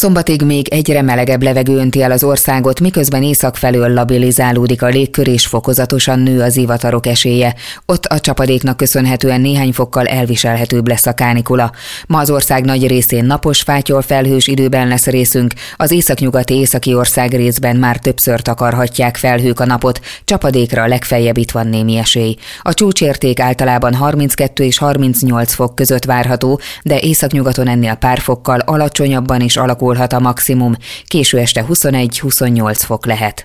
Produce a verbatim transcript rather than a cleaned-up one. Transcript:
Szombatig még egyre melegebb levegő önti el az országot, miközben észak felől labilizálódik a légkör és fokozatosan nő a zivatarok esélye. Ott a csapadéknak köszönhetően néhány fokkal elviselhetőbb lesz a kánikula. Ma az ország nagy részén napos, fátyol, felhős időben lesz részünk, az északnyugati északi ország részben már többször takarhatják felhők a napot, csapadékra legfeljebb itt van némi esély. A csúcsérték általában harminckettő és harmincnyolc fok között várható, de északnyugaton ennél pár fokkal alacsonyabban is alakulhat a maximum, késő este huszonegy-huszonnyolc fok lehet.